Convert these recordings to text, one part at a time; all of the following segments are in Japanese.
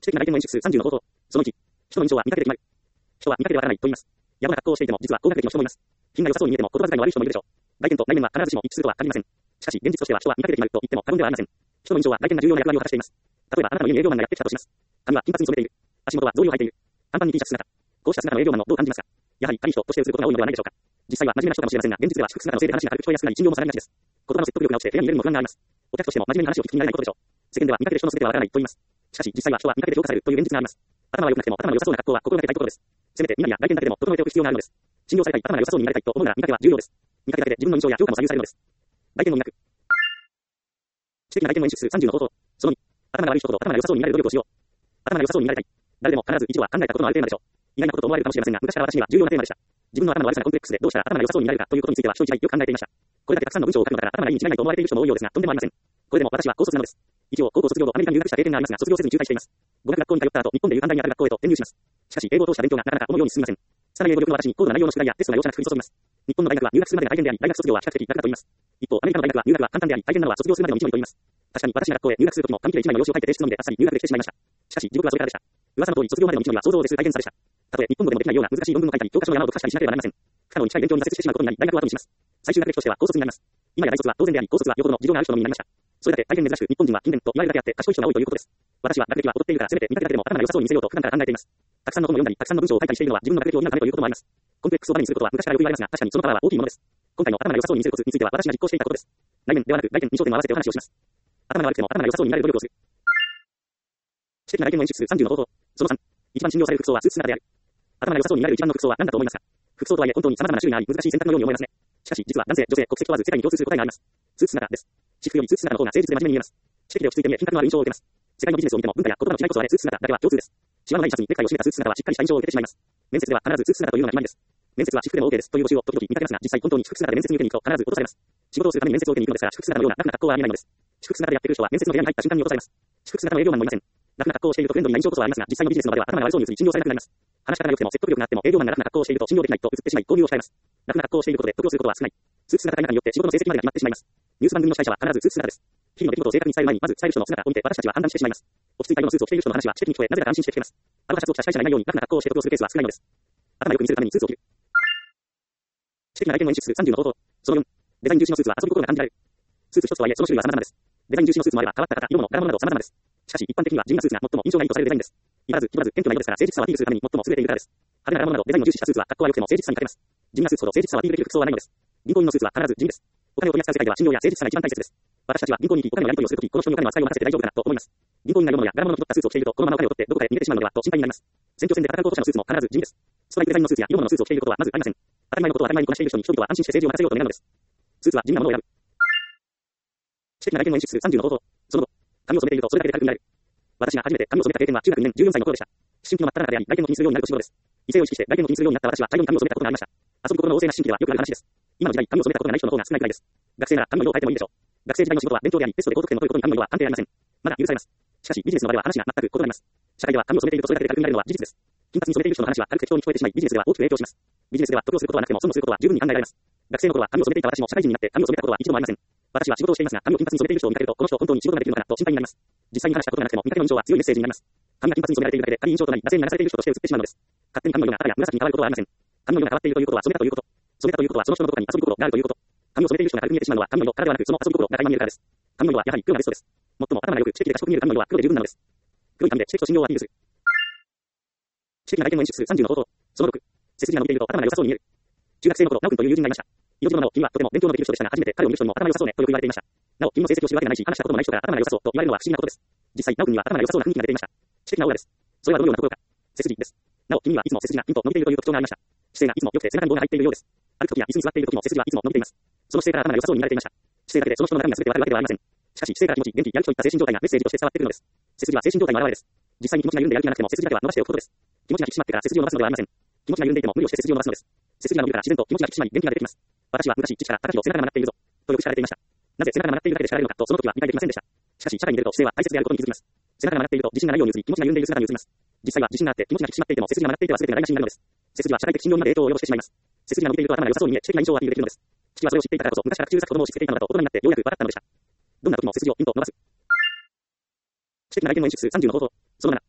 知的な外見の演出30の方法。その1、人の印象は見かけで決まる。人は見かけでわからないと言います。野暮な格好をしていても、実は高学歴の人もいます。品が良さそうに見えても、言葉遣いの悪い人もいるでしょう。外見と内面は必ずしも一致するとは限りません。しかし、現実としては人は見かけで決まると言っても過言ではありません。人の印象は外見が重要な役割を果たしています。例えば、あなたの家に営業マンがやってきたとします。髪は金髪に染めている。足元は草履を履いている。短パンに T シャツ姿。こうした姿の営業マンをどう感じますか？やはり、いい人として映ることが多いのではないでしょうか。実際は真面目な人かもしれませんが、現実では祝福姿のせいで話が軽く聞こえやすくなり、信用も下がりがちです。言葉の説得力が落ちて部屋に入れるのも不安があります。お客としても真面目に話を聞く気になれないことでしょう。世間では見かけで人の全てはわからないと言います。しかし、実際は人は見かけで評価されるという現実があります。頭は良くなくても頭の良さそうな格好は心がけたいことです。せめて身なりや外見だけでも整えておく必要があるのです。信用されたい、頭が良さそうに見られたいと思うなら見かけは重要です。見かけだけで自分の印象や評価も左右されるのです。外見の魅力。知的な外見を演出する30の方法。その2、頭が悪い人ほど頭が良さそうに見られる努力をしよう。頭が良さそうに見られたい。誰でも必ず一度は考えたことのあるテーマでしょう。意外なことと思われるかもしれませんが、昔から私には重要なテーマでした。自分の頭の悪さがコンプレックスでどうしたら頭が良さそうに見られるかということについては人一倍よく考えていました。これだけたくさんの文章を書くのだから頭がいいに違いないと思われている人も多いようですが、とんでもありません。これでも私は高卒なのです。一応、高校卒業後アメリカに留学した経験がありますが、卒業せずに中退しています。語学学校に通った後、日本でいう短大にあたる学校へと転入します。しかし、英語を通した勉強がなかなか思うように進みません。さらに英語力の私に高度な内容の宿題やテストが容赦なく降り注ぎます。日本の大学は入学するまでが大変であり、大学卒業は比較的楽だと言います。一方、アメリカの大学は入学は簡単であり、大変なのは卒業するまでの道のりと言います。確かに私が学校へ入学するときも紙切れ一枚の用紙を書いて提出のみであっさり入学できてしまいました。しかし、地獄はそれからでした。噂の通り卒業までの道のりは想像を絶す大変さでした。たとえ日本語でもできないような難しい論文を書いたり、教科書の山を解かしたりしなければなりません。不可能に近い勉強に挫折してしまうことになり、大学を後にします。最終学歴としては高卒になります。今や大卒は当然であり、高卒はよほどの事情がある人のみになりました。それだけ大変珍しく、日本人は勤勉と言われるだけあって賢い人が多いということです。私は学歴は劣っているからせめて見た目だけでも頭が良さそうに見せようと普段から考えています。たくさんの本を読んだり、たくさんの文章を書いたりしているのは自分の学歴を補うためということもあります。コンプレックスをバネにすることは昔からよく言われますが、確かにそのパワーは大きいものです。今回の頭が良さそうに見せるコツについては私が実行していたことです。内面ではなく外見に焦点を合わせてお話をします。頭が悪くても頭が良さそうに見られる努力をする。知的な外見を演出する30の方法。その3、一番信用される服装はスーツ姿である。頭が良さそうに見られる一番の服装は何だと思いますか？服装とはいえ本当に様々な種類があり、難しい選択のように思いますね。しかし実は男性、女性、国籍問わず世界に共通する答えがあります。スーツ姿です。私服よりスーツ姿の方が誠実で真面目に見えます。知識で落ち着いて見え、品格のある印象を受けます。世界のビジネスを見ても文化や言葉の違いこそあれスーツ姿だけは共通です。シワのないシャツにネクタイを締めたスーツ姿はしっかりした印象を受けてしまいます。面接では必ずスーツ姿というのが決まりです。面接は私服でも OK ですという募集を時々見かけますが、実際本当に私服姿で面接に受けに行くと必ず落とされます。仕事をするために面接を受けに行くのですから、私服姿のような楽な格好はありえないのです。私服姿でやってくる人は面接の部屋に入った瞬間に落とされます。私服姿の営業マンもいません。楽な格好をしているとフレンドリーな印象こそありますが、実際のビジネスの場では頭が悪そうに映り信用されなくなります。話し方が良くても説得力があっても営業マンが楽な格好をしていると信用できないと映ってしまい、交流を控えます。楽な格好をしていることで得をすることは少ない。スーツ姿がい中によって仕事の成績までが決まってしまいます。ニュース番組の司会者は必ずスーツ姿です。日々の出来事を正確に伝える前にまず伝える人の姿を見て私たちは判断してしまいます。落ち着いた色のスーツを着ている人の話は知的に聞こえ、なぜだか安心して聞けます。アロハシャツを着た司会者がいないように楽な格好をして得をするケースは少ないのです。頭よく見せるためにスーツを着る。知的な外見を演出する30の方法。その4、デザイン重視のスーツは遊び心が感じられる。スーツ一つとはいえその種類は様々です。デザイン重視のスーツもあれば変わった型、色物、柄物など様々です。しかし一般的には地味なスーツが最も印象がいいとされるデザインです。言わず、気張らず、謙虚な色ですから誠実さをアピールするために最も優れているからです。派手な柄物などデザインを重視したスーツは格好は良くても誠実さに欠けます。地味なスーツほど誠実さをアピールできる服装はないのです。銀行員のスーツは必ず地味です。お金を取り扱う世界では信用や誠実さが一番大切です。私たちは銀行に行きお金のやり取りをするとき、この人にお金を扱いを任せて大丈夫かなと思います。銀行員が色物や柄物の気取ったスーツを着ていると、このままお金を取ってどこかで逃げてしまうのではと心配になります。選挙戦で戦う候補者のスーツも必ず地味です。ストライクデザインのスーツや色物のスーツを着ていることはまずありません。当たり前のことを当たり前にこなしている人に人々は安心して政治を任せようと願うのです。スーツは地味なものを選ぶ。知的な外見を演出する30の方法。その後、髪を染めているとそれだけで軽くなる。私が初めて髪を染めた経験は中学2年14歳の頃でした。思春期の真っ只中であり、外見を気にするようになる年頃です。異性を意識して外見を気にするようになった私は大量に髪を染めたことがありました。遊び心の旺盛な思春期ではよくある話です。今の時代、髪を染めたことがない人の方が少ないくらいです。学生なら髪の色を変えてもいいでしょう。学生時代の仕事は勉強であり、テストで高得点の取ることに髪の色は関係ありません。まだ許されます。しかし、ビジネスの場では話が全く異なります。社会では髪を染めているとそれだけで軽くなるのは事実です。金髪に染めている人の話は軽く適当に聞こえてしまい、ビジネスでは大きく影響します。ビジネスでは得をすることはなくても損をすることは十分に考えられます。学生の頃は髪を染めていた私も社会人になって髪を染めたことは一度もありません。私は仕事をしていますが、髪を金髪に染めている人を見かけると、この人本当に仕事ができるのかなと心配になります。実際に話したことがなくても見かけの印象は強いメッセージになります。髪が金髪に染められているだけで仮に印象となり、惰性に流されている人として映ってしまうのです。勝手に髪の色が赤や紫に変わることはありません。髪の色が変わっているということは染めたということ。染めたということはその人のどこかに遊び心があるということ。髪を染めている人が軽く見えてしまうのは髪の色からではなく、その遊び心が垣間見えるからです。髪の色はやはり黒がベストです。最も頭が良く知的で賢く見える髪の色は黒で十分なのです。黒い髪で知的と信用をアピールする。知的な外見を演出する30の方法。その6、背筋が伸びていると頭が良さそうに見える。中学生の頃、ナオ君という友人がいました。色白の君はとても勉強のできる人でしたが、初めて彼を見る人にも頭が良さそうねとよく言われていました。なお、君の成績を知るわけがないし、話したこともない人から頭が良さそうと言われるのは不思議なことです。実際、ナオ君には頭が良さそうな雰囲気が出ていました。知的なオーラです。それはどのようなところか。背筋です。なお、君はいつも背筋がピンと伸びているという特徴がありました。姿勢がいつも良くて背中に棒が入っているようです。歩く時や椅子に座っている時も背筋はいつも伸びています。その姿勢から頭が良さそうに見られていました。姿勢だけでその人の中身が全てわかるわけではありません。しかし、姿勢から気持ち、元気、やる気といった精神状態がメッセージとして伝わっているのです。背筋は精神状態の表れです。実際に気持ちが緩んでやる気がなくても背筋だけは伸ばしておくことです。気持ちが引き締まってから背筋を伸ばすのではありません。気持ちが緩んでいても無理をして背筋を伸ばすのです。背筋が伸びるから自然と気持ちが引き締まり元気が出てきます。私は昔、父から高木と背中が曲がっているぞとよく叱られていました。なぜ背中が曲がっているだけで叱られるのかとその時は理解できませんでした。しかし社会に出ると姿勢は大切であることに気づきます。背中が曲がっていると自信がないように映り、気持ちが緩んでいる姿に映ります。実際は自信があって気持ちが引き締まっていても背筋が曲がっていては全てが台無しになるのです。背筋は社会的信用にまで影響を及ぼしてしまいます。背筋が伸びていると頭が良さそうに見え、知的な印象をアピールできるのです。父はそれを知っていたからこそ昔から口うるさく子供をしつけていたのだと大人になってようやく分かったのでした。どんな時も背筋をピンと伸ばす。知的な外見を演出する30の方法。その7、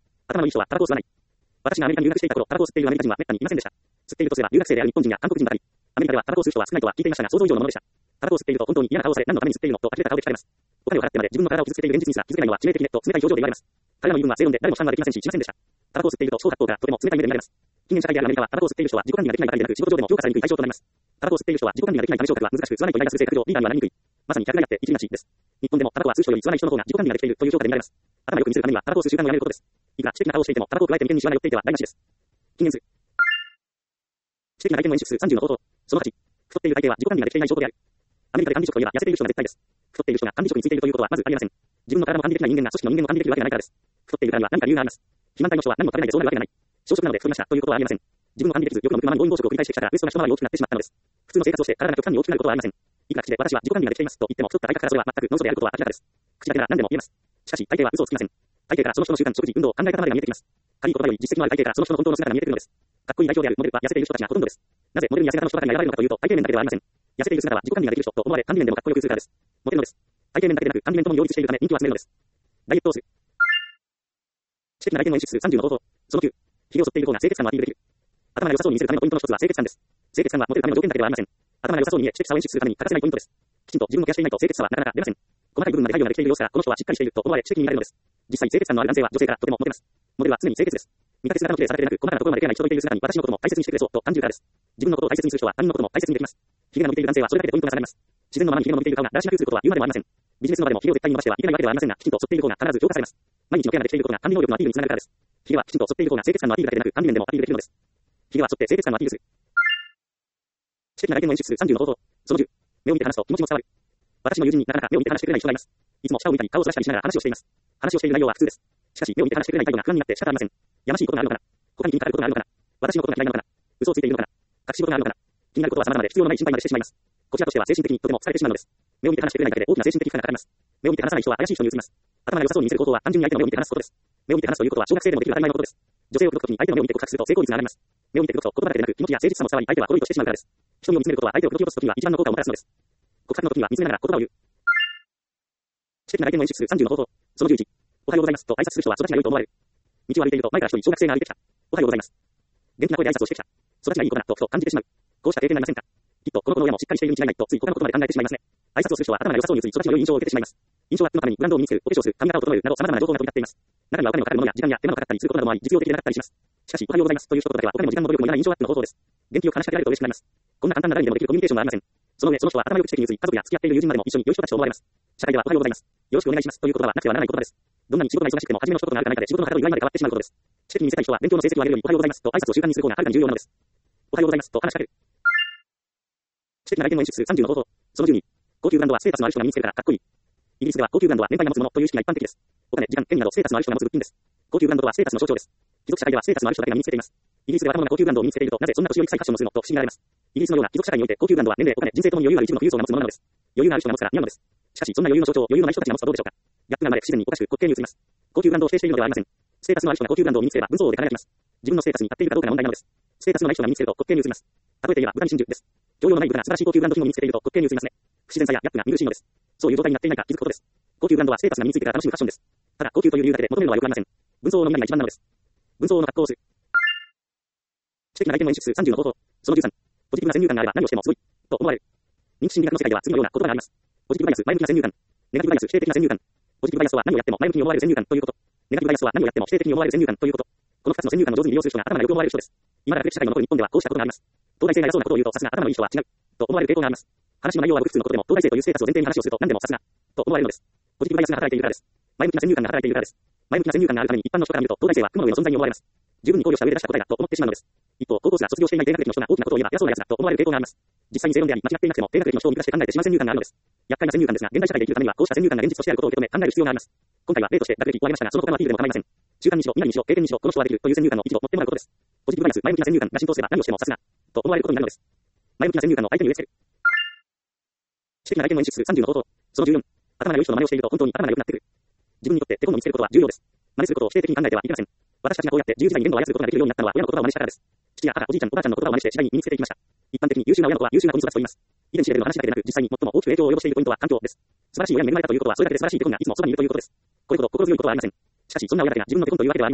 の印象は、タバコを吸わない。私がアメリカに留学していた頃、タバコを吸っているアメリカ人はめったにいませんでした。吸っているとすれば、留学生である日本人や韓国人ばかり。アメリカではタバコを吸う人は少ないとは聞いていましたが、想像以上のものでした。タバコを吸っていると本当に嫌な顔をされ、何のために吸っているのと呆れた顔で聞かれます。お金を払ってまで自分の体を傷つけている現実にすら気づけないのは致命的ねと冷たい表情で言われます。彼らの言い分は正論で誰も批判はできませんし、しませんでした。タバコを吸っていると小学校からとても冷たい目で見られます。近現社会であるアメリカはタバコを吸っている人は自己管理ができないばかりでなく、仕事上でも評価されにくい対象となります。タバコを吸っている人は自己管理ができないため昇格は難しく、吸わないといないがする性格上リーダーにはなりにくい。まさに客がやって生きるなしです。日本でもタバコは吸う人より吸わない人の方が自己管理ができているという評価で見られます。頭よく見せるためにはタバコを吸う習慣をやめることです。いくら知的な顔をしていてもタバコを加えて眉間にシワが寄っていては台無しです。禁煙する。知的な外見の演出数30の方法。その8。太っている体型は自己管理ができていない証拠である。アメリカで管理職といえば痩せている人が絶対です。太っている人が管理職についているということはまずありえません。自分の体も管理できない人間が組織の人間も管理できるわけがないからです。太っているからには何か理由があります。肥満体の人は何も食べないでそうなるわけがない。小食なので太りましたということはありえません。自分の管理できず、欲の向くままに暴飲暴食を繰り返してきたからウエストが一回り大きくなってしまったのです。普通の生活をして体が極端に大きくなることはありません。いくら口で私は自己管理ができていますと言っても太った体格からそれは全く脳素であることは明らかです。口だけなら何でも言えます。しかし体型は嘘をつきません。体型からその人の習慣、食事、運動、考え方までが見えてきます。軽い言葉より実績のある体型からその人の本当の姿が見えてくるのです。かっこいい代表であるモデルは痩せている人たちがほとんどです。なぜモデルに痩せ型の人ばかりが選ばれるのかというと体型面だけではありません。痩せている姿は自己管理ができる人と思われ管理面でもかっこよく映るからです。モテるのです。体型面だけでなく管理面とも両立しているため人気を集めるのです。ダイエットをする。知的な外見の演出数30の方法。その9。髭を剃っている方が清潔感をアピールできる。頭が良さそうに見せるためのポイントの一つは清潔感です。清潔感はモテるための条件だけではありません。頭が良さそうに見え、知的さを演出するために欠かせないポイントです。きちんと自分をケアしていないと清潔さはなかなか出ません。細かい部分まで配慮ができている様子からこの人はしっかりしていると思われ知的に見られるのです。実際清潔感のある男性は女性からとてもモテます。モデルは常に清潔です。見かけ姿の綺麗さだけでなく細かなところまでケアが行き届いている姿に私のことも大切にしてくれそうと感じるからです。自分のことを大切にする人は他人のことも大切にできます。髭が伸びている男性はそれだけでポイントが下がります。自然のままに髭の伸びている顔がだらしなく映ることは言うまでもありません。ビジネスの場でも髭を絶対に伸ばしてはいけないわけではありませんが、きちんと剃っている方が必ず評価されます。毎日のケアができていることが管理能力のアピールにつながるからです。髭はきちんと剃っている方が清潔感のアピールだけでなく管理面でもアピールできるのです。髭は剃って清潔感をアピールする。知的な外見の演出数30の方法。その10。目を見て話すと気持ちも伝わる。私の友人になかなか目を見て話してくれない人がいます。いつも下を見たり顔をずらしたりしながら話をしています。話をしている内容は普通です。しかし目を見て話してくれない態度が不安になって仕方ありません。やましいことがあるのかな。他に気にかかることがあるのかな。私のことが嫌いなのかな。嘘をついているのかな。隠し事があるのかな。気になることは様々で必要のない心配までしてしまいます。こちらとしては精神的にとても疲れてしまうのです。目を見て話してくれないだけで大きな精神的負荷がかかります。目を見て話さない人は怪しい人に移ります。頭が良さそうに見せる方法は単純に相手の目を見て話すことです。目を見て話すということは小学生でもできる当たり前のことです。女性を口説くときに相手の目を見て告白すると成功率が上がります。目を見て口説くと言葉だけでなく気持ちや誠実さも伝わり相手はコロリとしてしまうからです。人を見つめることは相手を口説き落とすときには一番の効果をもたらすのです。告白のときには見つめながら言葉を言う。知的な外見の演出数30の方法。その11。おはようございますと挨拶する人は育ちが良いと思われる。道を歩いていると前から一人小学生が歩いてきた。おはようございます。元気な声で挨拶をしてきた。育ちがいい子だなとふと感じてしまう。こうした経験がありませんか。きっとこの子の親もしっかりしているに違いないとつい他のことまで考えてしまいますね。挨拶をする人は頭が良さそうに映り育ちの良い印象を受けてしまいます。印象アップのためにブランドを身につける、お化粧する、髪型を整えるなど様々な情報が飛び交っています。中にはお金のかかるものや時間や手間のかかったりすることなどもあり実用的でなかったりします。しかしおはようございますという一言だけはお金も時間も努力もいらない印象アップの方法です。元気よく話しかけられると嬉しくなります。こんな簡単なラインでもできるコミュニケーションはありません。その上その人は頭よく知的に移り家族や付き合っている友人までも一緒に良い人たちと思われます。社会ではおはようございます。よろしくお願いしますという言葉はなくてはならない言葉です。どんなに仕事が忙しくても初めの一言があるかないかで仕事の幅と祝いまで変わってしまうことです。知的に見せたい人は勉強の成績を上げるよりおはようございますと挨拶を習慣にする方がはるかに重要なのです。おはようございますと話しかける。知的な外見の演出数30の方法。その12。高級ブランドはステータスのある人が身につけるからかっこいい。イギリスでは高級ブランドは年配が持つものという意識が一般的です。お金、時間、権利などステータスのある人が持つ物品です。高級ブランドとはステータスの象徴です。貴族社会ではステータスのある人だけが身につけています。イギリスで若者が高級ブランドを身につけているとなぜそんな年寄り臭いファッションをするのと不思議がられます。イギリスのような貴族社会において高級ブランドは年齢、お金、人生ともに余裕ある一部の富裕層が持つものなのです。余裕のある人が持つから似合うのです。しかしそんな余裕の象徴を余裕のない人たちが持つとどうでしょうか。ギャップが生まれ不自然におかしく滑稽に映ります。高級ブランドを否定しているのではありません。ステータスのある人が高級ブランドを身につければ分相応で輝きます。自分のステータスに合っているかどうかが問題なのです。ステータスのない人が身につけると滑稽に映ります。例えて言えば豚に真珠です。教養のない豚が素晴らしい高級ブランド品を身につけていると滑稽に映りますね。不自然さやギャップが見苦しいのです。そういう状態になっていないか気づくことです。高級ブランドはステータスが身についてから楽しむファッションです。ただ高級という理由だけで求めるのはよくありません。分相応の意味が一番なのです。分相応の格好をする。知的な外見の演出数30の方法。その13。ポジティブな先入観があれば何をしてもすごいと思われる。認知心理学の世界では次のような言葉があります。ポジティブバイアス、前向きな先入観。ネガティブバイアス、否定的な先入観。ポジティブバイアスは何をやっても前向きに思われる先入観ということ。ネガティブバイアスは何をやっても否定的に思われる先入観ということ。この2つの先入観を上手に利用する人が頭が良く思われる人です。今だけ社会が残る日本ではこうしたことがあります。東大生が偉そうなことを言うとさすが頭のいい人は違うと思われる傾向があります。話の内容はごく普通のことでも東大生というステータスを前提に話をすると何でもさすがと思われるのです。ポジティブバイアスが働いているからです。前向きな先入観が働いているからです。前向きな先入観があるために一般の人から見ると東大生は雲の上の存在に思われます。十分に考慮した上で出した答えだと思ってしまうのです。一方、高校生が卒業していない低学歴の人が大きなことを言えば偉そうな奴だと思われる傾向があります。実際に正論であり間違っていなくても低学歴の人を見下して考えてしまう先入観があるのです。厄介な先入観ですが、現代社会で生きるためにはこうした先入観が現実としてあることを受け止め考える必要があります。今回は例として学歴を挙げましたが、その他のアピールでも構いません。習慣にしろ、未来にしろ、経験にしろ、この人はできるという先入観の一部を持ってもらうことです。ポジティブバイアス、前向きな先入観が浸透すれば何をしてもさすがと思われることになるのです。前向きな先入観を相手に植え付ける。知的な外見の演出数30の方法。その14。頭が良い人の真似をしていると本当に頭が良くなってくる。自分にとって手本を見つけることは重要です。真似することを否定的に考えてはいけません。私たちがこうやって自由自在に言語を操ることができるようになったのは親の言葉を真似したからです。父や母、おじいちゃん、おばあちゃんの言葉を真似して次第に身につけていきました。一般的に優秀な親の子は優秀な子に育つと言います。遺伝子レベルの話だけでなく、実際に最も大きく影響を及ぼしているポイントは環境です。素晴らしい親に恵まれたということはそれだけで素晴らしい手本がいつもそばにいるということです。これほど心強いことはありません。しかしそんな親だけが自分の手本というわけではありません。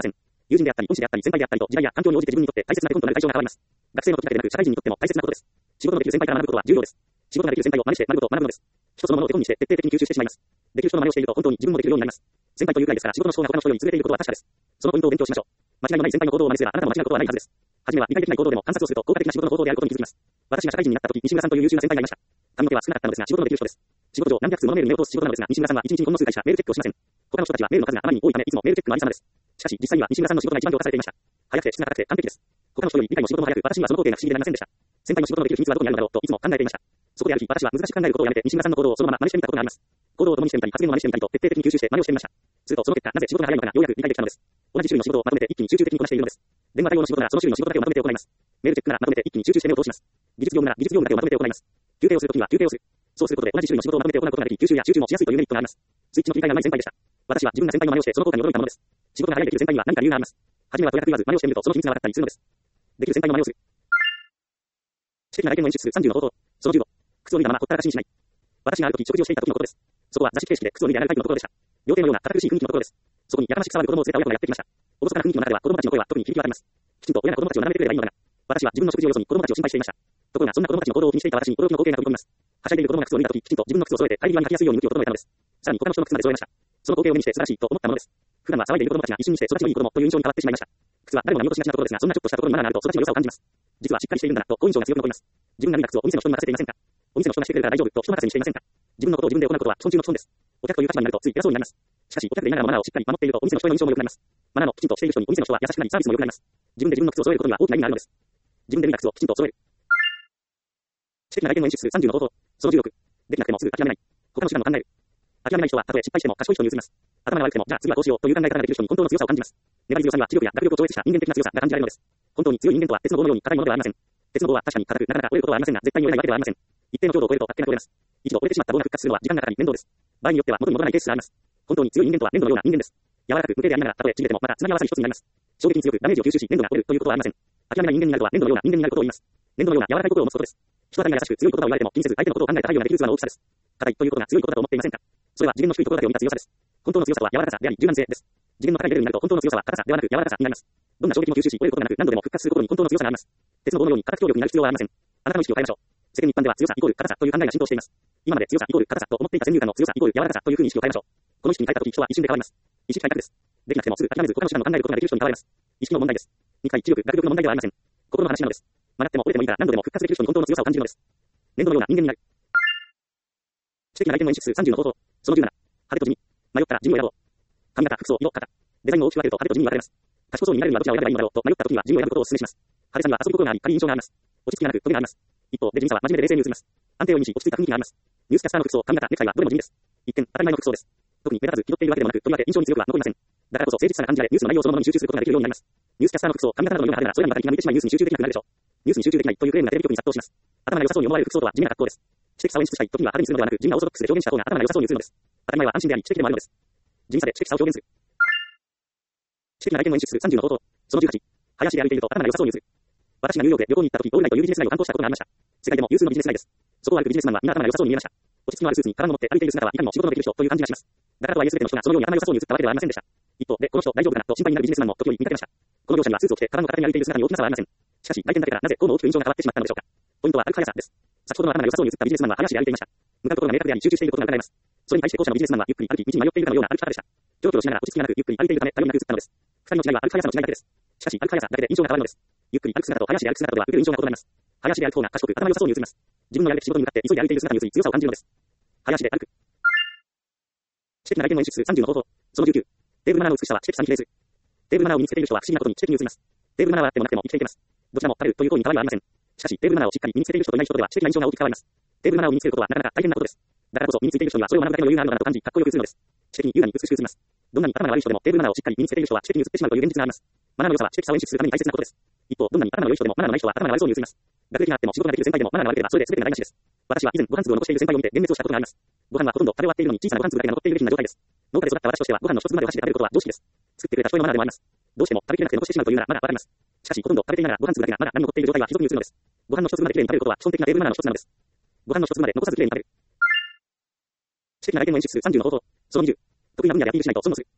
友人であったり、恩師であったり、先輩であったりと、時代や環境に応じて自分にとって大切なこととなる対象が変わります。学生の時だけでなく、社会人にとっても大切なことです。仕事のできる先輩から学ぶことは重要です。仕事ができる先輩を真似して学ぶと学ぶのです。一つのものを手本にして徹底的に吸収してしまいます。できる人の真似をしていると本当に自分もできるようになります。先輩というくらいですから仕事の手法が他の人より優れていることは確かです。そのポイントを勉強しましょう。間違いのない先輩の行動を真似すればあなたも間違うことはないはずです。はじめは理解できない行動でも観察をすると効果的な仕事の方法であることに気づきます。私が社会人になった時、西村さんという優秀な先輩がいました。髪の毛は少なかったのですが仕事のできる人です。仕事上何百通ものメールに目を通す仕事なのですが、西村さんは一日にほんの数回しかメールチェックをしません。他の人たちはメールの数があまりに多いためいつもメールチェックのありさまです。しかし実際には西村さんの仕事が一番評価されていました。早くて質が高くて完璧です。他の人より理解も仕事も早く、私にはその工程が不思議でなりませんでした。先輩の仕事のできる秘密はどこにあるのだろうといつも考えていました。そこである日、私は難しく考えることをやめて西村さんの行動をそのまま真似してみたことがあります。行動を共にしてみたり、発言を真似してみたりと徹底的に吸収して真似をしてみました。するとその結果、なぜ仕事が早いのかがようやく理解できたのです。同じ種類の仕事をまとめて一気に集中的にこなしているのです。電話対応の仕事ならその種類の仕事だけをまとめて行います。メールチェックならまとめて一気に集中して目を通します。技術業務なら技術業務だけをまとめて行います。休憩をするときには休憩をする。そうすることで同じ種類の仕事をまとめて行うことができ、吸収や集中もしやすいというメリットがあります。スイッチの切り替えがうまい先輩でした。私は自分が先輩の真似をしてその効果に驚いたものです。仕事が早いできる先輩には何か理由があります。初めはとやかく言わず真似をしてみるとその秘密が分かったりするのです。できる先輩の真似をする。知的な外見を演出する30の方法。その15。靴を脱いだままほったらかしにしない。私がある時食事をしていた時のことです。そこは座敷形式で靴を脱いで上がるタイプのところでした。料亭のような堅苦しい雰囲気のところです。そこにやかましく騒ぐ子供を連れた親子がやってきました。おぼそかな雰囲気の中では子供たちの声は特に響き渡ります。きちんと親が子供たちを並べてくれればいいのだが、私は自分の食事をよそに子供たちを心配していました。ところがそんな子供たちの行動を気にしていた私に驚きの光景が飛び込みます。はしゃいでいる子供が靴を脱いだ時、きちんと自分の靴を揃えて帰り際に履きやすいように向きを整えたのです。さらに他の人の靴まで揃えました。その光景を目にして素晴らしいと思ったものです。普段は騒いでいる子供たちが一瞬にして育ちのいい子供という印象に変わってしまいました。靴は誰もが見落としがちなところですが、そんなちょっとしたところにマナーがあると育ちの良さを感じます。実はしっかりしているんだなと好印象が強く残ります。自分が脱いだ靴をお店の人に任せていませんか？お店の人がしてくれるから大丈夫と人任せにしていませんか？自分のことを自分で行うことは基本中の基本です。お客という立場になるとつい偉そうになります。しかしお客でいながらマナーをしっかり守っているとお店の人への印象も良くなります。マナーのきちんとしている人にお店の人は優しくなりサービスも良くなります。自分で自分の靴を揃えることには大きな意味があるのです。自分で脱いだ靴をきちんと揃える。知的な外見を演出する30の方法。その16。できなくてもすぐ諦めない。他の手段を考える。諦めない人はたとえ失敗しても賢い人に移ります。頭が悪くてもじゃあ次はどうしようという考え方ができる人に本当の強さを感じます。粘り強さには知力や学力を超越した人間的な強さが感じられるのです。本当に強い人間とは鉄の棒のように硬いものではありません。鉄の棒は確かに硬くなかなか折れることはありませんが絶対に折れないわけではありません。一定の強度を超えると勝手が取れます。一度折れてしまった棒が復活するのは時間がかかり面倒です。場合によっては元に戻らないケースがあります。本当に強い人間とは粘土のような人間です。柔らかく無形でありながらたとえちぎれてもまたつなぎ合わさり一つになります。衝撃に強くダメージを吸収し粘土が折れるということはありません。諦めない人間になるとは粘土のような人間になることを言います。粘土のような柔らかいことを持つことです。人当たりが優しく強い言葉を言われても気にせず相手のことを考えた太陽ができる器の大きさです。硬いということが強いことだと思っていませんか？それは次元の低いところだけを見た強さです。本当の強さは柔らかさであり柔軟性です。次元の高いレベルになると本当の強さは硬さではなく柔らかさになります。どんな衝撃も吸収し折れることなく何度でも復活することに本当の強さがあります。鉄の棒のように硬く強力になる必要はありません。あなたの意識を変えましょう。世間一般では強さイコール硬さという考えが浸透しています。今まで強さイコール硬さと思っていた先入観の強さイコール柔らかさというふうに意識を変えましょう。この意識に変えたとき人は一瞬で変わります。意識改革です。できなくてもすぐ諦めず他の手段を考えることができる人に変わります。意識の問題です。理解、知力、学力の問題ではありません。心の話なのです。曲がっても折れてもいいから何度でも復活できる人に本当の強さを感じるのです。粘土のような人間になる。知的な外見の演出数30の方法。その17。派手と地味。迷ったら地味を選ぼう。髪型、服装、色、型。デザインを大きく分けると派手と地味に分かれます。賢そうになれるにはどちらを選べばいいのだろうと迷った時には地味を選ぶことをお勧めします。派手さには遊び心があり、軽い印象があります。落ち着きがなく、トゲがあります。一方で地味さは真面目で冷静に映ります。安定を意味し、落ち着いた雰囲気があります。ニュースキャスターの服装、髪型、ネクタイはどれも地味です。一見、当たり前の服装です。特に目立たず気取っているわけでもなく、とりわけ印象に強くは残りません。だからこそ誠実さが感じられ、ニュースの内容そのものに集中することができるようになります。ニュースキャスターの服装、髪型などのような派手なそれらにまた気が向いてしまいニュースに集中できなくなるでしょう。ニュースに集中できないというクレームがテレビ局に殺到します。頭が良さそうに思われる服装とは地味な格好です。知的さを演出したい時には派手にするのではなく、地味なオーソドックスで表現した方が頭が良さそうに映るのです。当たり前は安心であり、知的でもあるのです。地味さで知的さを表現する。知的な外見を演出する30の方法。その18。林で歩いていると頭が良さそうに映る。私がニューヨークで旅行に行った時、オールナイトいうビジネス街を担当したことがありました。世界でも有数のビジネス街です。そこを歩くビジネスマンはみんな頭が良さそうに見えました。落ち着きのあるスーツにカバンを持って歩いている姿はいかにも仕事のできる人という感じがします。だからとはいえ全ての人がそのように頭良さそうに映ったわけではありませんでした。一方で、この人大丈夫かなと心配になるビジネスマンも時折見かけました。この業者にはスーツを着てカバンを片手に歩いている姿に大きな差はありません。しかし、外見だけからなぜこうも大きく印象が変わってしまったのでしょうか。ポイントは歩く速さです。先ほどの頭が良さそうに映ったビジネスマンは話で歩いていました。向かうところが明確であり集中していることが伺えます。それに対して後者のビジネスマンはゆっくり歩き、道に迷っているかのような歩き方でした。キョロキョロしながら落ち着きがなくゆっくり歩いているため頼りなく映ったのです。二人の違いは歩く速さの違いだけです。しかし、歩く速さだけで印象が変わるのです。ゆっくり歩く姿と早足で歩く姿とでは受ける印象が異なります。早足で歩く方が賢く頭良さそうに映ります。自分のやるべき仕事に向かって急いで歩いている姿に映り強さを感じるのです。早足で歩く。知的な外見の演出数30の方法。その19。テーブルマナーの美しさは知的さに比例する。テーブルマナーを身につけている人は不思議なことに知的に映ります。テーブルマナーはあってもなくても生きていけます。どちらも食べるという行為に変わりはありません。しかし、テーブルマナーをしっかり身につけている人といない人とでは知的な印象が大きく変わります。テーブルマナーを身につけることはなかなか大変なことです。だからこそ身についている人にはそれを学ぶだけの余裕があるのだと感じ、かっこよく映るのです。知的に優雅に美しく映ります。どんなに頭が悪い人でもテーブルマナーをしっかり身につけている人は知的に映ってしまうという現実があります。マナーの良さは知的さを演出するために大切なことです。一方、どんなに頭の良い人でもマナーのない人は頭が悪そうに映ります。学歴があっても仕事ができる先輩でもマナーが悪ければそれで全てが台無しです。私は以前ご飯粒を残している先輩を見て幻滅をしたことがあります。ご飯はほとんど食べ終わっているのに小さなご飯粒だけが残っているような状態です。農家で育った私としてはご飯の一つまでお箸で食べることは常識です。作ってくれた人へのマナーでもあります。どうしても食べきれなくて残してしまうというならまだわかります。しかしほとんど食べていながらご飯粒だけがまだ何も残っている状態は非常に映るのです。ご飯の一つまできれいに食べることは基本的なテーブルマナーの一つなのです。ご飯の一つまで残さずきれいに食べる。知的な外見の演出数30の方法。その20。得意な分野でアピールしないと損をする。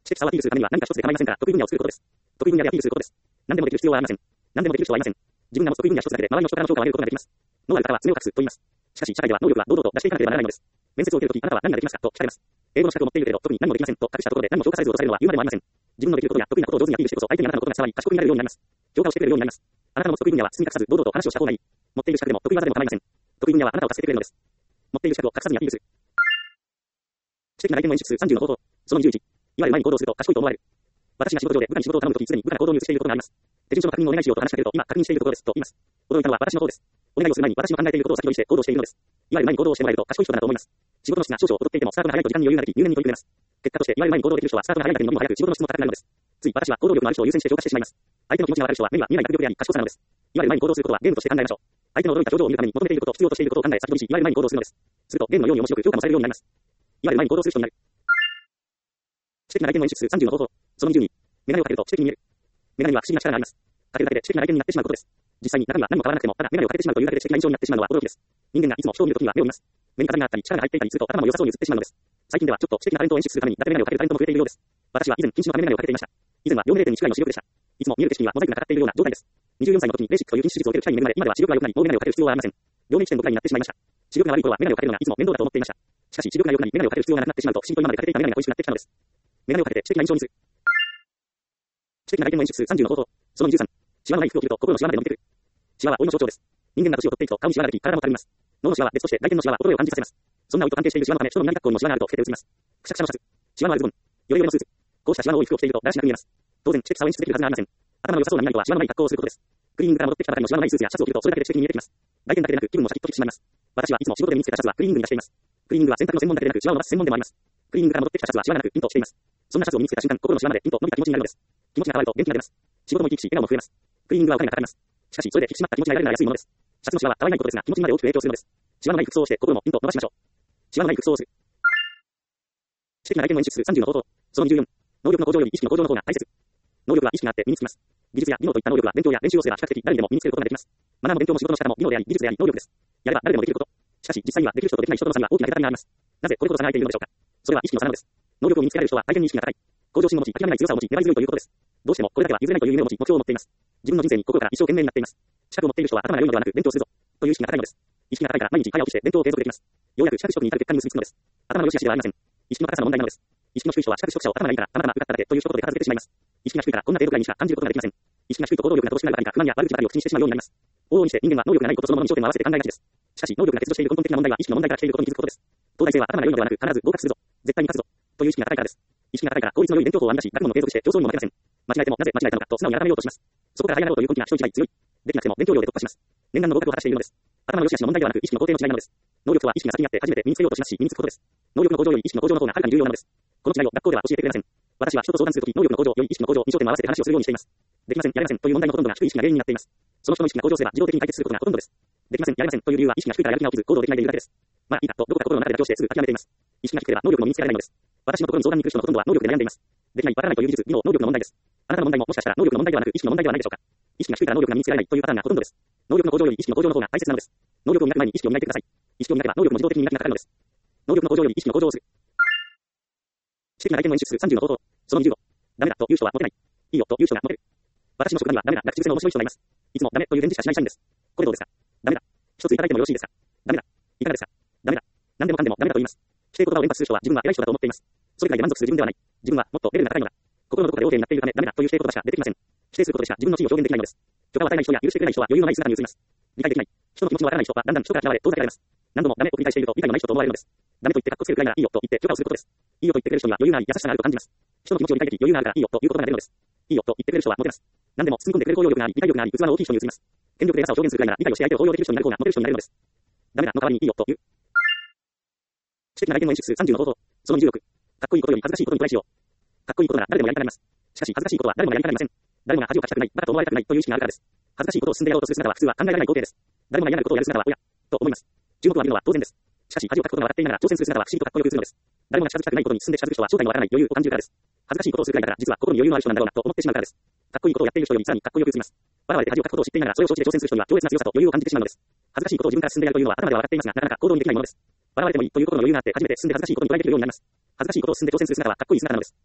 知的さをアピールするためには何か一つで構いませんから、得意分野を作ることです。得意分野でアピールすることです。何でもできる必要はありません。何でもできる人はいません。自分が持つ得意分野一つだけで周りの人からの評価を上げることができます。能力からは爪を隠すと言います。しかし、社会では能力は堂々と出していかなければならないのです。面接を受けるとき、あなたは何ができますかと聞かれます。英語の資格を持っているけれど、特に何もできませんと隠したところで何も評価されず落とされるのは言うまでもありません。自分のできることや得意なことを上手にアピールしてこそ相手にあなたのことが伝わり、賢くなるようになります。評価をしてくれるようになります。あなたの持つ得意分野は包み隠さず堂々と話をした方がいい。持っている資格でも得意技でも構いません。得意分野はあなたを助けてくれるのです。持っている資格を隠さずにアピールする。知的な外見を演出する30の方法。その21。いわゆる前に行動すると賢いと思われる。私が仕事上で部下に仕事を頼むとき、すでに部下が行動に移していることがあります。手順書の確認をお願いしようと話しかけると、今確認しているところですと言います。驚いたのは私の方です。お願いをする前に私の考えていることを先取りして行動しているのです。いわゆる前に行動をしてもらえると賢い人だなと思います。仕事の質が少々劣っていてもスタートが早いと時間に余裕ができ、入念に取り組めます。結果として、いわゆる前に行動できる人はスタートが早いだけに伸びも早く仕事の質も高くなるのです。つい私は行動力のある人を優先して評価してしまいます。相手の気持ちがわかる人は目には見えない学力であり賢さなのです。いわゆる前に行動することはゲームとして考えましょう。相手の驚いた表情を見るために求めていること、必要としていることを考え先取りし、いわゆる前に行動するのです。するとゲームのように面白く評価もされるようになります。いわゆる前に行動する人になる。知的な外見を演出する30の方法。その22。メガネをかけると知的に見える。メガネには不思議な力があります。かけるだけで知的な外見になってしまうことです。実際に中身は何も変わらなくても、ただメガネをかけてしまうというだけで知的な印象になってしまうのは驚きです。人間がいつも人を見るときには目を見ます。目に鏡があったり力が入っていたりすると頭も良さそうに映ってしまうのです。最近ではちょっと知的なタレントを演出するために伊達メガネをかけるタレントも増えているようです。私は以前近視のためメガネをかけていました。以前は両目 0.1 くらいの視力でした。いつも見える景色にはモザイクがかかっているような状態です。24歳の時にレーシックという近視術を受ける機会に恵まれ、今では視力が良くなり、もうメガネをかける必要はありません。両目 1.5 くらいになってしまいました。視力が悪い頃はメガネをかけるのがいつも面倒だと思っていました。しかし視力が良くなり、メガネをかける必要がなくなってしまうと、不思議と今までかけていたメガネが恋しくなってきたのです。メガネをかけて知的な印象にする。知的な外見を演出する30の方法。その23。シワのない服を着ると心のシワまで伸びてくる。シワは老いの象徴です。人間が年を取っていくと顔にシワができ、体もたるみます。脳のシワは別として外見のシワは衰えを感じさせます。そんな老いと関係しているシワのため、人の南格好にもシワがあると老けて映ります。くしゃくしゃのシャツ、シワのあるズボン、ヨレヨレのスーツ。こうしたシワの多い服を着ているとだらしなく見えます。当然、知的さを演出できるはずがありません。頭の良さそうな南とはシワのない格好をすることです。クリーニングから戻ってきたばかりのシワのないスーツやシャツを着るとそれだけで知的に見えてきます。外見だけでなく気分もシャキッとしてしまいます。私はいつも仕事で身につけたシャツはクリーニングに出しています。クリーニングは洗濯の専門だけでなくシワを伸ばす専門でもあります。クリーニングから戻ってきたシャツはシワがなくピンとしています。そんなシャツを身につけた瞬間、心のシワまでピンと伸びた気持ちになるのです。気持ちが変わると元気が出ます。仕事も生き生きし、笑顔も増えます。クリーニングはお金がかかります。しかし、それで引き締まった気持ちが得られるのは安いものです。シャツのシワは可愛いことですが、気持ちにまで大きく影響するのです。シワのない服装をして心もピンと伸ばしましょう。シワのない服装をする。知的な外見を演出する30の方法。その24。能力の向上より意識の向上の方が大切。能力は意識があって身につきます。技術や技能といった能力は勉強や練習をすれば比較的誰にでも身につけることができます。マナーも勉強も仕事の仕方も技能であり技術であり能力です。やれば誰でもできること。しかし実際にはできる人とできない人との差には大きな隔たりがあります。なぜこれほど差が開いているのでしょうか。それは意識の差なのです。能力を身につけられる人は大変に意識が高い。向上心を持ち、諦めない強さを持ち、粘り強いということです。どうしてもこれだけは譲れないという夢を持ち、目標を持っています。自分の人生に心から一生懸命になっています。資格を持っている人は頭が良いのではなく勉強するぞという意識が高いのです。意識が高いから毎日早起きして勉強を継続できます。ようやく資格取得に至る結果に結びつくのです。頭の良し悪しではありません。意識の高さの問題なのです。意識の低い人は資格取得者を頭がいいからたまたま受かっただけという一言で片付けてしまいます。意識が低いからこんな程度くらいにしか感じることができません。意識が低いと行動力が乏しくなるばかりか不安や悪口ばかりを口にしてしまうようになります。往々にして人間は能力がないことそのものに焦点を合わせて考えがちです。しかし能力が欠如している根本的な問題は意識の問題から来ていることに気づくことです。東大生は頭が良いのではなく必ず合格するぞ。絶対に勝つぞ。という意識が高いからです。意識が高いから効率の良い勉強法を編み出し、学問も継続して上層にも負けません。間違えてもなぜ間違えたのかと素直に改めようとします。そこから這い上がろうという根気が人一倍強い。できなくても勉強量で突破します。念願の合格を果たしているのです。頭の良し悪しの問題ではなく意識の工程の違いなのです。能力とは意識が先にあって初めて身につけようとしますし、身につくことです。能力の向上より意識の向上の方がはるかに重要なのです。この違いを学校では教えてくれません。私は人と相談するとき、能力の向上より意識の向上に焦点を合わせて話をするようにしています。できません、やれませんという問題のほとんどが低い意識が原因になっています。その人の意識が向上すれば自動的に解決することがほとんどです。できません、やれませんという理由は意識が低いからやる気が起きず行動できない理由だけです。まあいいかとどこか心の中で妥協してすぐ諦めています。意識が低ければ能力も身につけられないのです。私のところに相談に来る人のほとんどは能力で悩んでいます。できない、わからないという技術、技能、能力の問題です。あなたの問題ももしかしたら能力の問題ではなく意識の問題ではないでしょうか。意識が低いから能力が身につけられないというパターンがほとんどです。能力の向上より意識の向上の方が大切なのです。能力を磨く前に意識を磨いてください。意識を磨けば能力も自動的に磨きがかかるのです。能力の向上より意識の向上をする。知的な外見を演出する30の方法。その25。ダメだという人はモテない。いいよという人がモテる。私の職場にはダメだが口癖の面白い人がいます。いつもダメという返事しかしない社員です。これどうですか。ダメだ。一ついただいてもよろしいですか。ダメだ。いかがですか。ダメだ。何でもかんでもダメだと言います。否定言葉を連発する人は自分は偉い人だと思っています。それくらいで満足する自分ではない。自分はもっとレベルが高いのだ。心のどこかで大手になっているためダメだという否定言葉しか出てきません。否定することでしか自分の地位を表現できないのです。許可を与えない人や許してくれない人は余裕のない姿に移ります。理解できない。人の気持ちのわからない人はだんだん人から嫌われ遠ざけられます。何度もダメを繰り返していると理解のない人と思われるのです。ダメと言ってかっこつけるくらいならいいよと言って許可をすることです。いいよと言ってくれる人には余裕があり優しさがあると感じます。人の気持ちを理解でき余裕があるからいいよということが出るのです。いいよと言ってくれる人はモテます。何でも包み込んでくれる包容力があり理解力があり器の大きい人に移ります。権力で優さを表現するくらいなら理解をして相手を包容できる人になる方がモテる人になれるのです。ダメだの代わりにいいよという。知的な外見を演出する30の方法。その26。かっこいいことより恥ずかしいことにトライしよう。かっこいいことなら誰でもやりたがります。しかし恥ずかしいことは誰もやりたがりません。誰もが恥をかきたくない、バカと思われたくないという意識があるからです。恥ずかしいことを進んでやろうとする姿は普通は考えられない光景です。誰もが嫌なことをやる姿は親と思います。注目を浴びるのは当然です。しかし恥をかくことが笑っていながら挑戦する姿は不思議とかっこよく映るのです。誰もが近づきたくないことに進んで近づく人は正体のわからない余裕を感じるからです。恥ずかしいことをするくらいだから実は心に余裕のある人なんだろうなと思ってしまうからです。かっこいいことをやっている人よりさらにかっこよく映ります。笑われて恥をかくことを知っていながらそれを承知で挑戦する人には強烈な強さと余裕を感じてしまうのです。恥ずかしいことを自分から進んでやるというのは頭では笑っていますがなかなか行動にできないものです。笑われてもいいということの余裕があって初めて進んで恥ずかしいことにトライできるようになります。恥ずかしいことを進んで挑戦する姿はかっこいい姿なのです。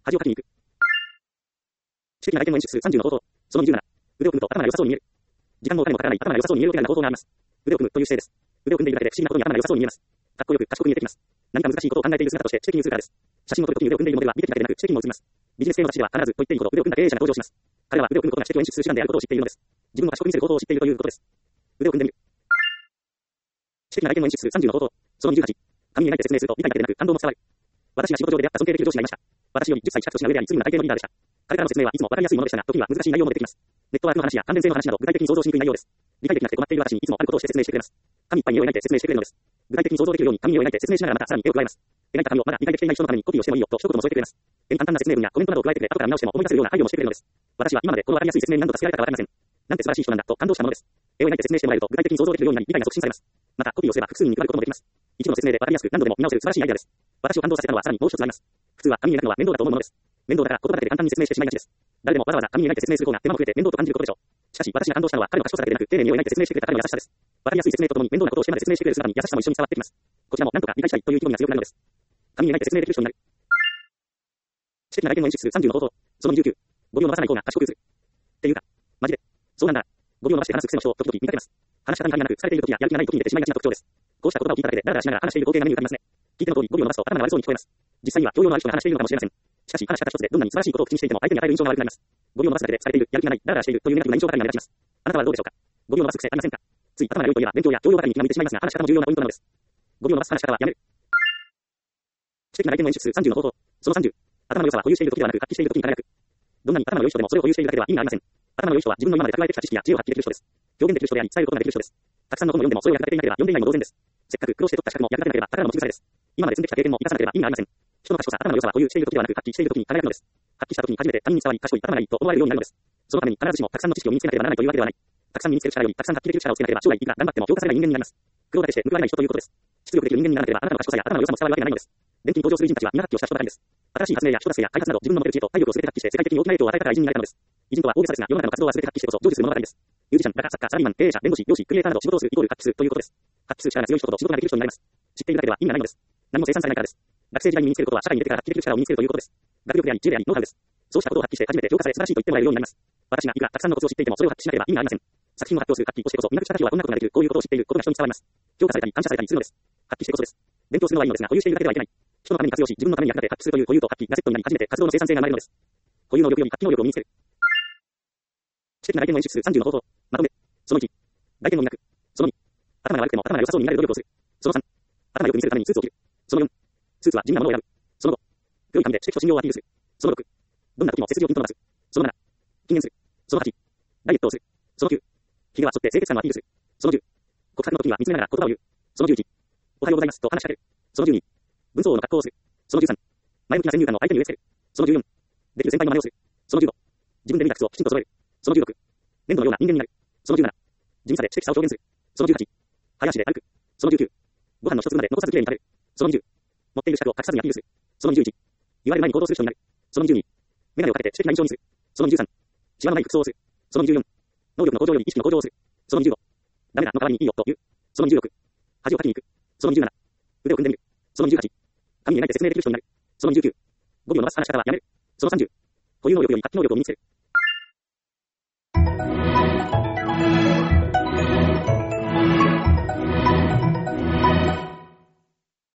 恥をかきに行く。知的な外見の演出数30の方法。その27。腕を組むと頭が良さそうに見える。時間もお金もかからない頭が良さそうに見えるわけな方法があります。腕を組むという姿勢です。腕を組んでいるだけで不思議なことに頭が良さそうに見えます。かっこよく賢く見えてきます。何か難しいことを考えている姿として知的に映るからです。写真を撮るときに腕を組んでいるモデルは見てきだけでなく知的にも映ります。ビジネス系の雑誌では必ずと言っていいほど腕を組んだ経営者が登場します。彼らは腕を組むことが知的を演出する手段であることを知っているのです。自分を賢く見せる方法を知っているということです。腕を組んでみる。知的な外見の演出数30の方法。その28。紙に描いて説明すると理解だけでなく感動も伝わる。私が仕事上で出会った尊敬できる上司がいました。私より10歳近く年上であり、次の体型のリーダーでした。彼からの説明はいつも分かりやすいものでしたが、時には難しい内容も出てきます。ネットワークの話や関連性の話など具体的に想像しにくい内容です。理解できなくて困っている私にいつもあることをして説明してくれます。紙いっぱいに絵を描いて説明してくれるのです。具体的に想像できるように紙に絵を描いて説明しながらまたさらに絵を加えます。描いた紙をまだ理解できていない人のためにコピーをしてもいいよと一言も添えてくれます。簡単な説明文やコメントなどを加えてくれ、後から見直しても思い出せるような配慮もしてくれるのです。私は今までこの分かりやすい説明に何度助けられたかわかりません。なんて素晴らしい人なんだと感動したものです。絵を描いて説明してもらえると具体的に想像できるようになり理解が促進されます。またコピーをすれば複数人に配ることもできます。一部の説明で分かりやすく何度でも見直せる素晴らしいアイデアです。私を感動させたのはさらにもう一つあります。普通は紙に描くのは面倒だと思うものです。面倒だから言葉だけで簡単に説明してしまいがちです。誰でもわざわざ紙に描いて説明する方が手間も増えて面倒と感じることでしょう。しかし私が感動したのは彼の賢さだけでなく丁寧に絵を描いて説明してくれた彼の優しさです。わかりやすい説明とともに面倒なことをしてまで説明してくれる姿に優しさも一緒に伝わってきます。こちらも何とか理解したいという意気込みが強くなるのです。紙に描いて説明できる人になる。知的な外見の演出数30の方法。その29。語尾を伸ばさない方が賢く映る。っていうか、マジで。そうなんだ。語尾を伸ばして話す癖の人を時々見かけます。話し方になく疲れている時ややる気がない時に出てしまいがちな特徴です。こうした言葉を聞いただけでダラダラしながら話している光景が目に浮かびますね。聞いての通り語尾を伸ばすと頭が悪そうに聞こえます。実際には教養のある人が話しているのかもしれません。しかし話し方一つでどんなに素晴らしいことを口にしていても相手に与える印象が悪くなります。語尾を伸ばすだけで疲れている、やる気がない、ダラダラしているというネガティブな印象ばかりが目立ちます。あなたはどうでしょうか。語尾を伸ばす癖ありませんか。つい頭が良いといえば勉強や教養ばかりに気が向いてしまいますが、話し方も重要なポイントなのです。語尾を伸ばす話し方はやめる。知的な外見の演出数30の方法。その30。頭の良さは保有している時ではなく発揮している時に輝く。どんなに頭の良い人でもそれを保有しているだけでは意味がありません。頭の良い人は自分の今まで蓄えてきた知識や知恵を発揮できる人です。表現できる人であり、伝えることができる人です。たくさんの本を読んでもそれを役立てていなければ読んでいないも同然です。せっかく苦労して取った資格も役立てなければ宝の持ち腐れです。今まで積んできた経験も生かさなければ意味がありません。人の賢さ、頭の良さは保有している時ではなく発揮している時に輝くのです。発揮した時に初めて他人に伝わり賢い頭がいいと思われるようになるのです。そのために必ずしもたくさんの知識を身につけなければならないというわけではない。たくさん身につける力よりたくさん発揮できる力をつけなければ将来いくら頑張っても評価されない人間になります。苦労だけして報われない人ということです。出力できる人間にならなければあなたの賢さや頭の良さも伝わるわけがないのです。電気に登場する人たちは皆発揮をした人ばかりです。新しい発明や人助けや開発など自分の持てる知恵と体力を全て発揮して世界的に大きな影響を与えたから偉人になれたのです。偉人とは大げさですが世の中の活動は全て発揮してこそ成就する物語です。ミュージシャン、画家、作家、サラリーマン、経営者、弁護士、漁師、クリエイターなど仕事をするイコール発揮するということです。発揮する力が強い人と仕事ができる人になります。知っているだけでは意味がないのです。何も生産されないからです。学生時代に身につけることは社会に出てから発揮できる力を身につけるということです。学力であり、知恵であり、ノウハウです。そうしたことを発揮して初めて評価され素晴らしいと言ってもらえるようになります。私がいくらたくさんのコツを知っていてもそれを発揮しなければ意味がありません。作品を発表する発揮としてこそ見なくした時はこんなことができるこういうことを知っていることが人に伝わります。評価されたり感謝されたりするのです。発揮してこそです。勉強するのはいいのですが保有しているだけではいけない。人のために活用し自分のために役立て発揮するという保有と発揮がセットになり初めて活動の生産性が生まれるのです。保有能力より発揮能力を身につける。知的な外見の演出数30の方法。まとめ。その1。外見の脈。その2。頭が悪くても頭が良さそうに見られる努力をする。その3。頭がよく見せるためにスーツを着る。その4。スーツは地味なものを選ぶ。その5。黒い髪で知識と信用をアピールする。その6。どんな時も背筋をピンと伸ばす。その7。禁煙する。その8。ダイエットをする。その9。ひげは剃って清潔感をアピールする。その10。告白の時には見つめながら言葉を言う。その11。おはようございますと話しかける。その12。文章の格好をする。その13。前向きな先入観を相手に植え付ける。その14。できる先輩の真似をする。その15。自分でリラックスをきちんと揃える。その16。粘土のような人間になる。その17。地味さで知的さを表現する。その18。早足で歩く。その19。ご飯の一つまで残さずきれいに食べる。その20。持っている資格を隠さずにアピールする。その21。言われる前に行動する人になる。その22。メガネをかけて知的な印象にする。その23。シワのない服装をする。その24。能力の向上より意識の向上をする。その25。ダメだの代わりにいいよと言う。その26。恥をかきに行く。その27。腕を組んでみる。その28。紙に描いて説明できる人になる。その29。語尾を伸ばす話し方はやめる。その30。保有能力より発揮能力を身につける。